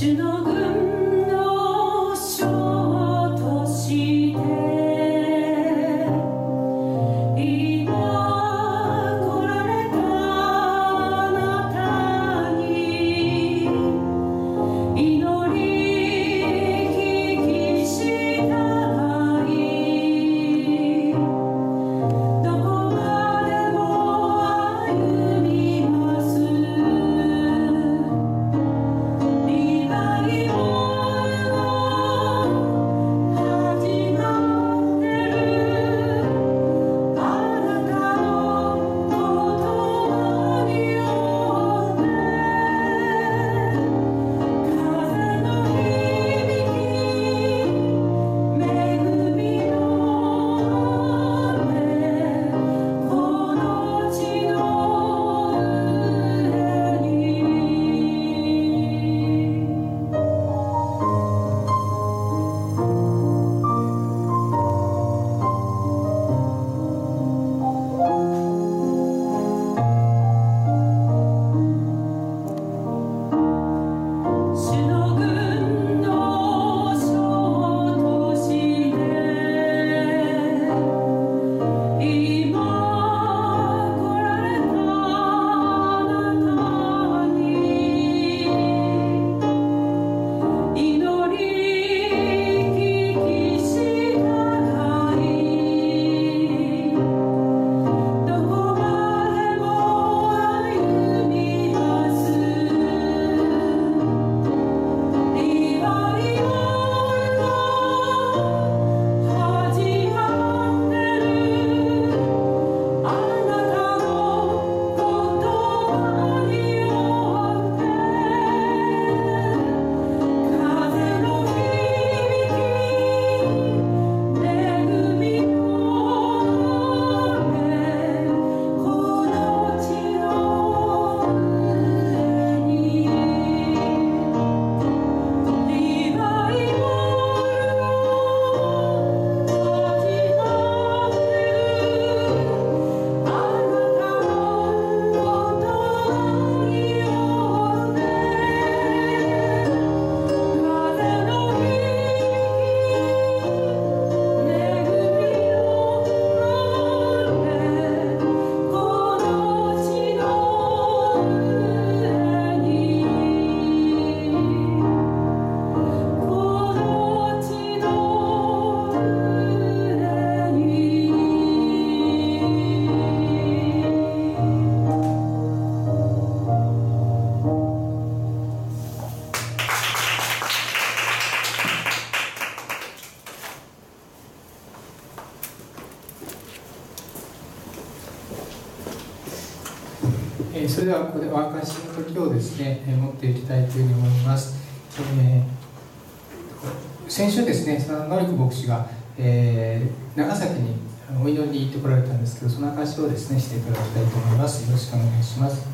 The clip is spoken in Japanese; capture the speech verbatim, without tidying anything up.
えー、それではここでお明かしの時をですね、えー、持っていきたいというふうに思います。えー、先週ですね、その典子牧師が、えー、長崎にお祈りに行ってこられたんですけど、その証しをですねしていただきたいと思います。よろしくお願いします。